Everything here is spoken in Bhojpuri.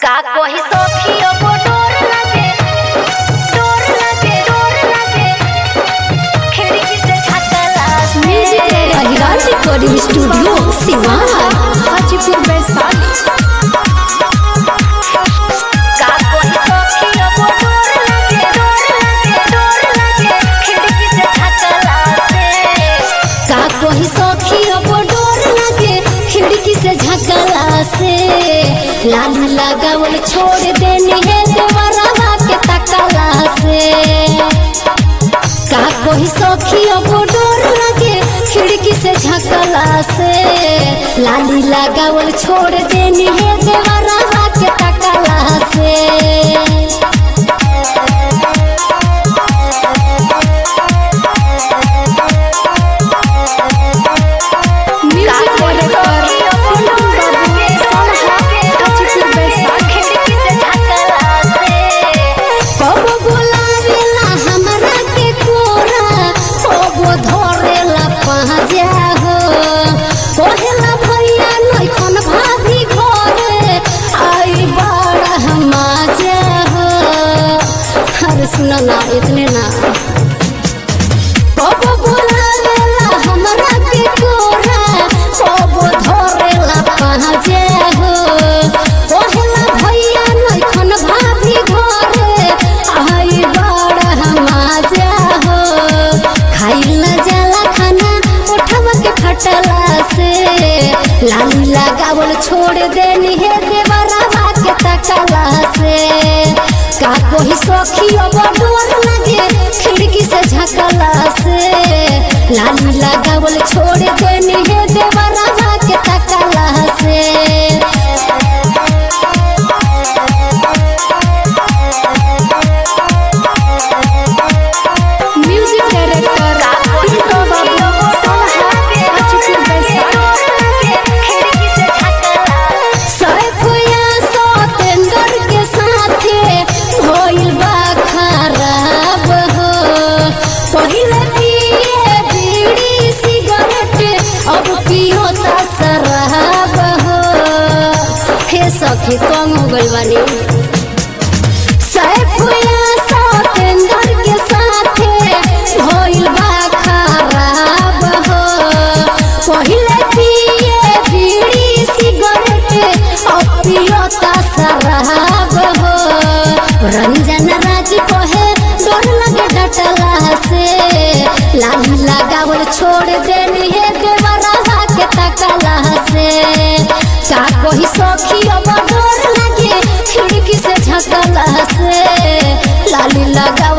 का कोई सखियो को डोर लगे खिड़की से झाँकला म्यूजिक अहिरान रिकॉर्डिंग स्टूडियो सिवान हाजीपुर वैशाली। का कोई सखियो को डोर लगे खिड़की से झाँकला का कोई सखियो को डोर लगे खिड़की से झाँकला से लाली लगावल छोड़ देनी है देवरवा के तकला से। का कोई सखियो को डोर लगे खिड़की से झाँकला से लाली लगावल छोड़ देनी है देवरवा के तकला से। सुना ना इतने ना कबो बोलावेला हमरा के कोरा कबो धरेला पहाजे हो कहला भैया नइखन भाभी घरे आई बड़ हमाजा हो खाइला जाला खाना उठवा के फटला से लाली लगावल छोड़ देनी है देवरवा के तकला से। का कोई सखियो डोर लगे खिड़की से झाँकला से लाली लगावल छोड़ देनी है देवरवा के तकला से। म्यूजिक डायरेक्टर टिंकू बाबू हाजीपुर वैशाली। सैफुया सतेंद्र के साथे भइल बा खराब हो पहिले पिए बीड़ी सिगरेट अब पियो ता शराब हो। हे सखी कम हो गइल बानी सैफुया सतेंद्र के साथे भइल बा खराब हो पहिले पिए बीड़ी सिगरेट अब पियो ता शराब हो। रंजन राज कहे डर लगे डटला से लाली लगावल छोड़ देनी है देवरवा के तकला से। का कोई सखियो डर लगे खिड़की से झाँकला से लाली लगा